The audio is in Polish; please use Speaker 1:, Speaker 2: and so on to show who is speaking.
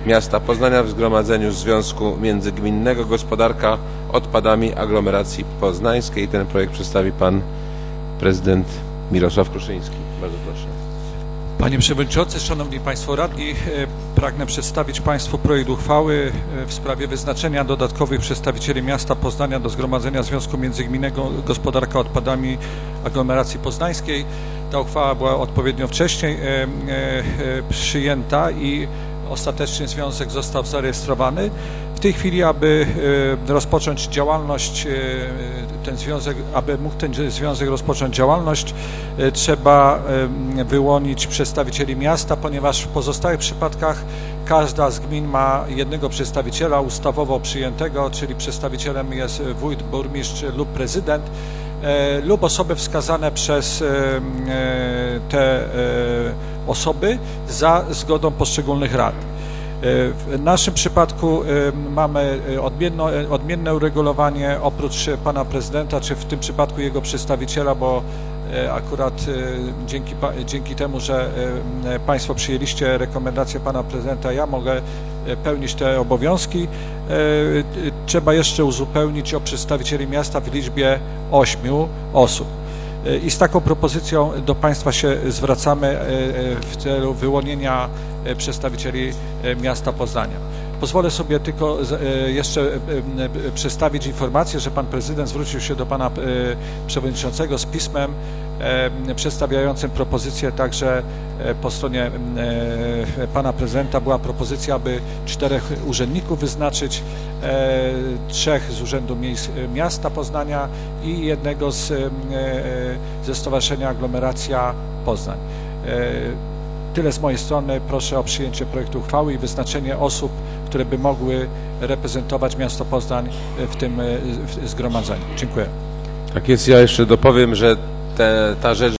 Speaker 1: miasta Poznania w Zgromadzeniu Związku Międzygminnego Gospodarka Odpadami Aglomeracji Poznańskiej. Ten projekt przedstawi pan prezydent Mirosław Kruszyński. Bardzo proszę.
Speaker 2: Panie Przewodniczący, Szanowni Państwo Radni, pragnę przedstawić Państwu projekt uchwały w sprawie wyznaczenia dodatkowych przedstawicieli miasta Poznania do Zgromadzenia Związku Międzygminnego Gospodarka Odpadami Aglomeracji Poznańskiej. Ta uchwała była odpowiednio wcześniej przyjęta i ostatecznie związek został zarejestrowany. W tej chwili, aby rozpocząć działalność, aby mógł ten związek rozpocząć działalność, trzeba wyłonić przedstawicieli miasta, ponieważ w pozostałych przypadkach każda z gmin ma jednego przedstawiciela ustawowo przyjętego, czyli przedstawicielem jest wójt, burmistrz lub prezydent, lub osoby wskazane przez te osoby za zgodą poszczególnych rad. W naszym przypadku mamy odmienne uregulowanie, oprócz pana prezydenta, czy w tym przypadku jego przedstawiciela, bo akurat dzięki temu, że Państwo przyjęliście rekomendację pana prezydenta, ja mogę pełnić te obowiązki. Trzeba jeszcze uzupełnić o przedstawicieli miasta w liczbie 8 osób. I z taką propozycją do Państwa się zwracamy w celu wyłonienia przedstawicieli miasta Poznania. Pozwolę sobie tylko jeszcze przedstawić informację, że pan prezydent zwrócił się do pana przewodniczącego z pismem przedstawiającym propozycję, także po stronie pana prezydenta była propozycja, aby 4 urzędników wyznaczyć, 3 z Urzędu Miasta Poznania i 1 ze Stowarzyszenia Aglomeracja Poznań. Tyle z mojej strony. Proszę o przyjęcie projektu uchwały i wyznaczenie osób, które by mogły reprezentować miasto Poznań w tym zgromadzeniu. Dziękuję.
Speaker 1: Tak jest. Ja jeszcze dopowiem, że ta rzecz